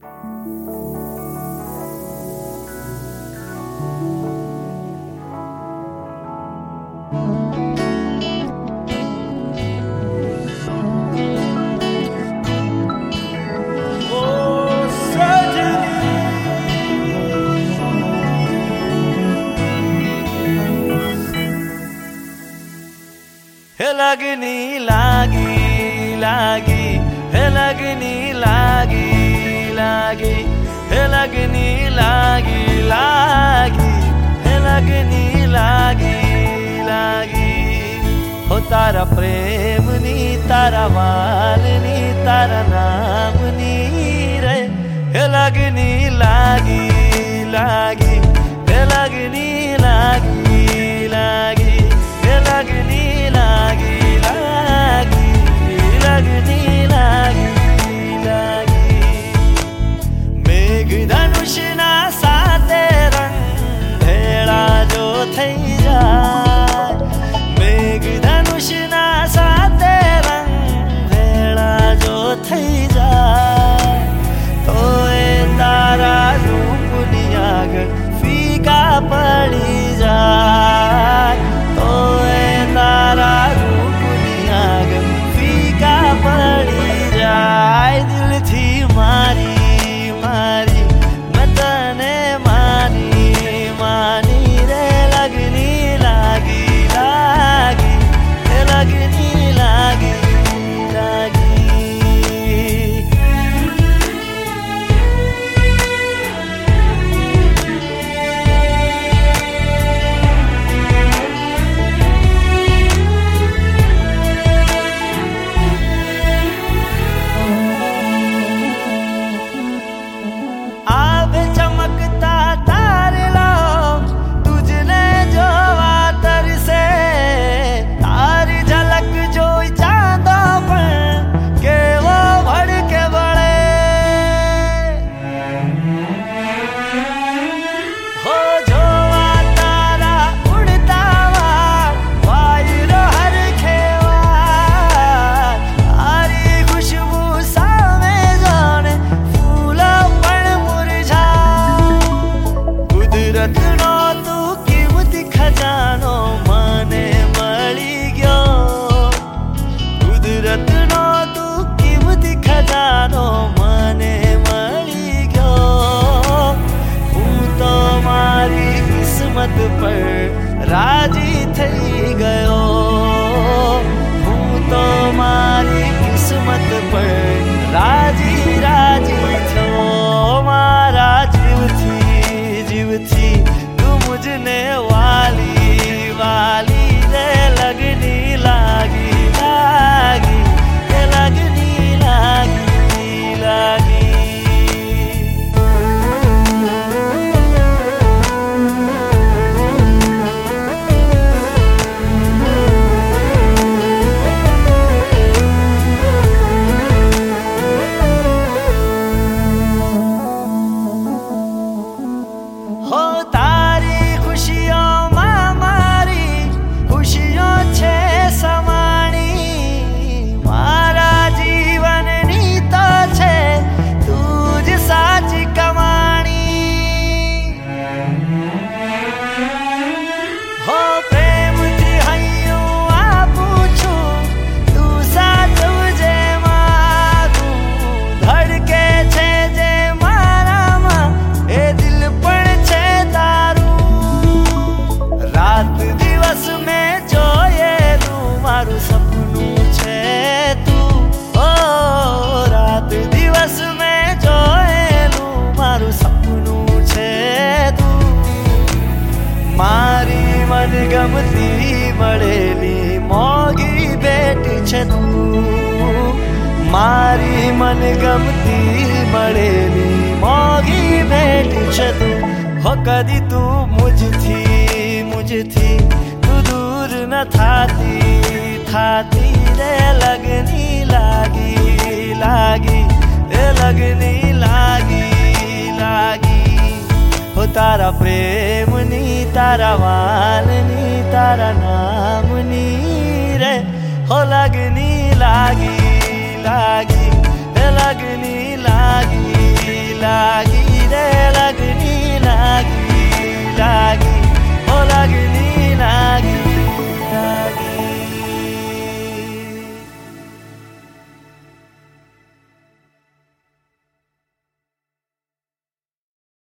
लगनी लागी लागी लगनी लागी लागी लगनी लागी लागी लगनी लागी लागी हो तारा प्रेम नी तारा वाल नी तारा नाम नी रे लगनी लागी लागी लगनी लागी लागी लगनी लागी लागी लगनी लागी लागी मेघधनुष ना साते रंग भेड़ा जो थई जाए मेघधनुष ना साते रंग भेड़ा जो थई जाए तो ए तारा रूप नियाग फीका पड़ी जाए तो तारा रूप नियाग फीका पड़ी जाए दिल थी मारी मारी मैं तने मानी मानी रे लगनी लागी लागी लगनी लागी लागी पर राजी थई गयो हूँ तो मारी किस्मत पर राजी राजी थो मारा जीव थी तू मुझने वाली वाली रे लगनी लागी लागी लगनी लागी लागी गमती મળેલી મોગી બેટી છે તું મારી મન ગમતી મળેલી મોગી બેટી છે તું હો કદી તું મુझથી તું દૂર ન થાતી રે लगनी लागी लागी लगनी लागी लागी हो तारा प्रेम नी तारा वाल नी तारा नाम नी रे हो लगनी लागी लागी लगनी